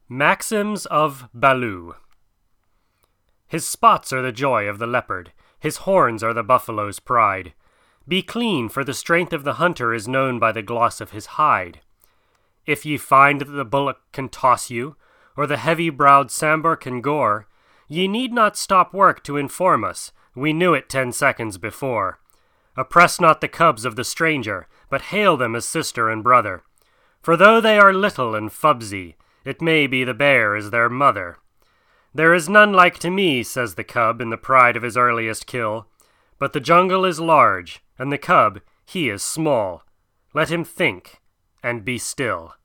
Maxims of Baloo. His spots are the joy of the leopard, his horns are the buffalo's pride. Be clean, for the strength of the hunter is known by the gloss of his hide. If ye find that the bullock can toss you, or the heavy-browed Sambor can gore, ye need not stop work to inform us, we knew it 10 seconds before. Oppress not the cubs of the stranger, but hail them as sister and brother. For though they are little and fubsy, it may be the bear is their mother. There is none like to me, says the cub in the pride of his earliest kill. But the jungle is large, and the cub, he is small. Let him think, and be still.